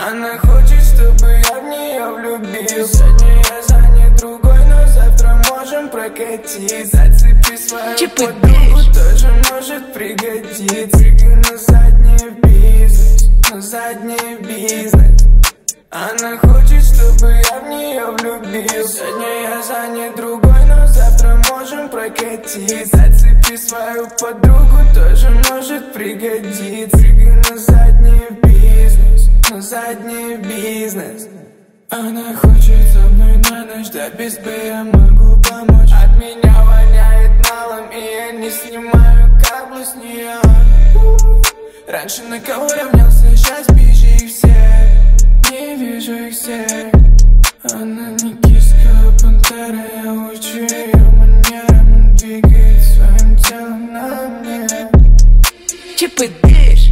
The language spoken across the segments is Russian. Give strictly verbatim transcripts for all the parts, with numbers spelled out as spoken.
Она хочет, чтобы я в нее влюбился. Сегодня я занят другой, но завтра можем прокатить. Зацепи свою подругу, тоже может пригодиться. Прыгай на задний бизнес, на задний бизнес. Она хочет, чтобы я в нее влюбился. Сегодня я занят другой, но завтра можем прокатить. Зацепи свою подругу, тоже может пригодиться. Прыгай на задний бизнес, на задний бизнес. Она хочет со мной на ночь, да без бы я могу помочь. От меня воняет налом, и я не снимаю каблу с нее. Раньше на кого равнялся, сейчас ближе их всех. Не вижу их всех. Она не киска, а пантера. Я учу ее манерам. Он двигает своим телом на мне. Чип и Дэш.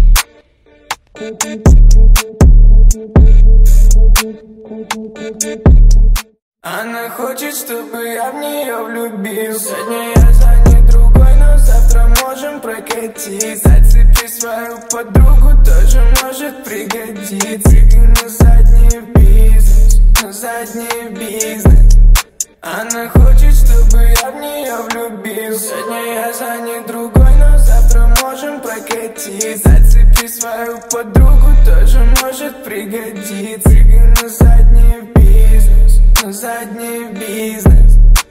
Она хочет, чтобы я в нее влюбился. Сегодня я занят другой, но завтра можем прокатить. Зацепи свою подругу, тоже может пригодиться. Прыгай на задний бизнес, на задний бизнес. Она хочет, чтобы я в нее влюбился. Сегодня я занят другой, но завтра можем прокатить. Зацепи свою подругу, тоже может пригодиться. Прыгай на задний бизнес, на задний бизнес.